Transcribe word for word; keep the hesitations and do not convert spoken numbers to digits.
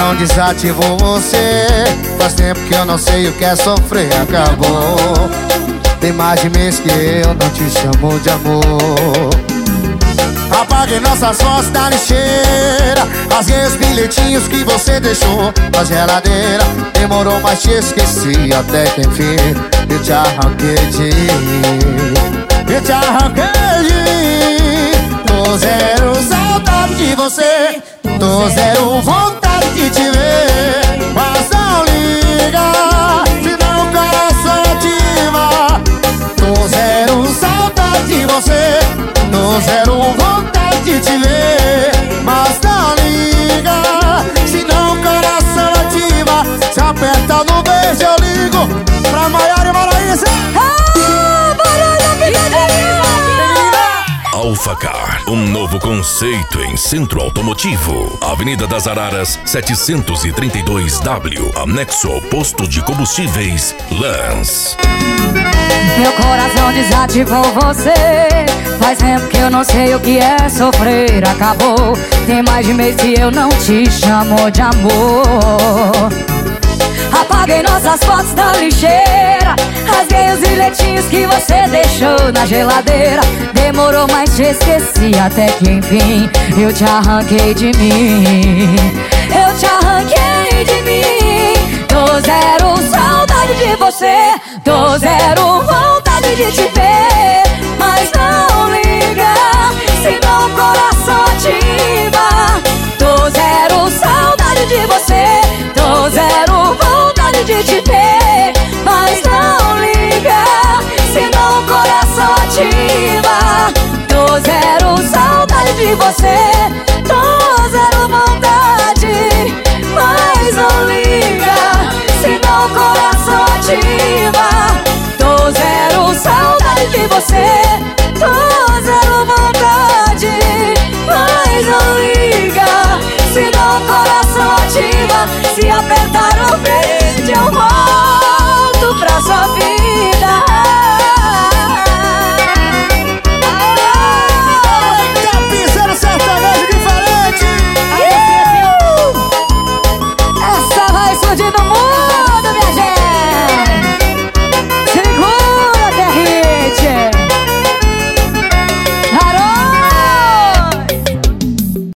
coração desativou você. Faz tempo que eu não sei o que é sofrer, acabou. Tem mais de mês que eu não te chamo de amor. Apaguei nossas fotos da lixeira, rasguei os bilhetinhos que você deixou na geladeira. Demorou, mas te esqueci até que enfim eu te arranquei de mim. Eu te arranquei de mim. Tô zero saudade de você, tô zero vontade de te ver. Mas não liga, senão o coração ativa. Tô zero saudade de você, tô zero vontade de te ver. Mas não liga, senão o coração ativa. Se aperta no beijo eu ligo pra Maiara e Maraísa. Alfacar, um novo conceito em centro automotivo. Avenida das Araras, setecentos e trinta e dois W, anexo ao posto de combustíveis Lance. Meu coração desativou você. Faz tempo que eu não sei o que é sofrer, acabou. Tem mais de mês que eu não te chamo de amor. Apaguei nossas fotos da lixeira, rasguei os bilhetinhos que você deixou na geladeira. Demorou, mas te esqueci até que enfim eu te arranquei de mim. Eu te arranquei de mim. Tô zero saudade de você, tô zero vontade de te ver. Mas não liga, senão o coração ativa. Tô zero saudade de você, tô zero vontade de te ver. Mas não liga, senão o coração ativa. Tô zero saudade de você, tô zero vontade. Mas não liga, senão o coração ativa. Tô zero saudade de você, tô zero vontade. Mas não liga, senão o coração ativa. Se apertar